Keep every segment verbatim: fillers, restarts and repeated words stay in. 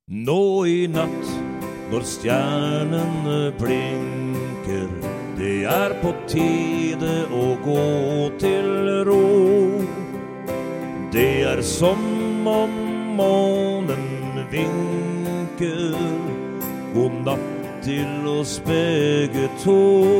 Nå i natt, når stjernene blinker, det er på tide å gå til ro. Det er som om månen vinker, god natt til oss begge to.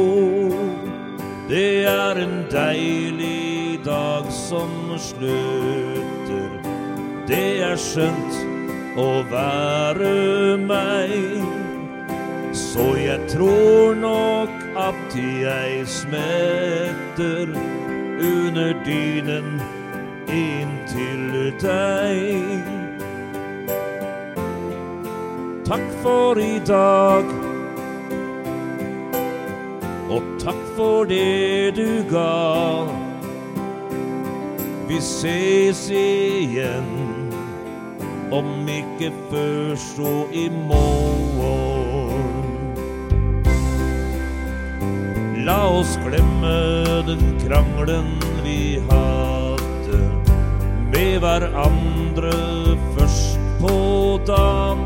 Det er en deilig dag som slutter, det er skjønt å være meg. Så jeg tror nok at jeg smetter under dynen inn til deg. Takk for i dag, og takk for det du ga. Vi ses igjen, om ikke før så i morgen. La oss glemme den kranglen vi hadde med hverandre først på dagen.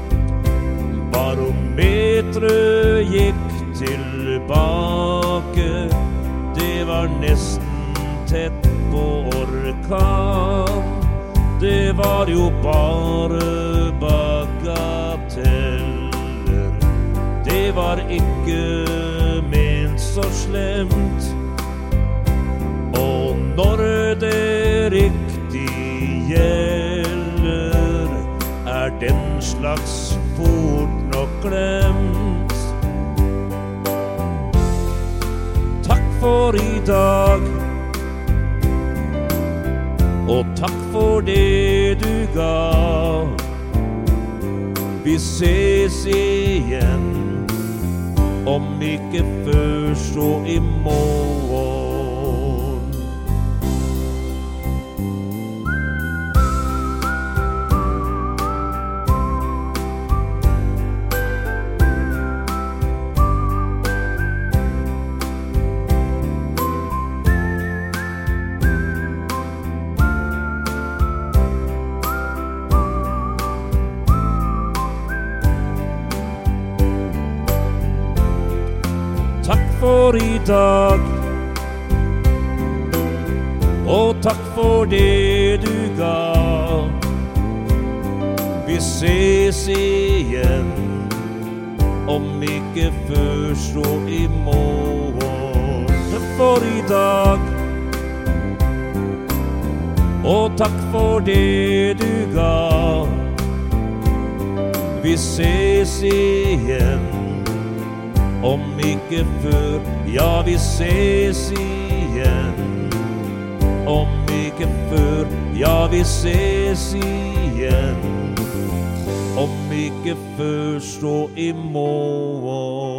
Barometret gikk tilbake, det var nesten tett på orkan. Det var jo bare bagateller, det var ikke ment så slemt. Og når det riktig gjelder, er den slags fort nok glemt. Takk for i dag, og takk for det du ga. Vi ses igjen, om ikke før så i morgen. Takk for i dag, og takk for det du ga. Vi ses igjen, om ikke før så i morgen. Takk for i dag, og takk for det du ga. Vi ses igjen, om ikke før, ja vi ses igjen. Om ikke før, ja vi ses igjen. Om ikke før så i morgen.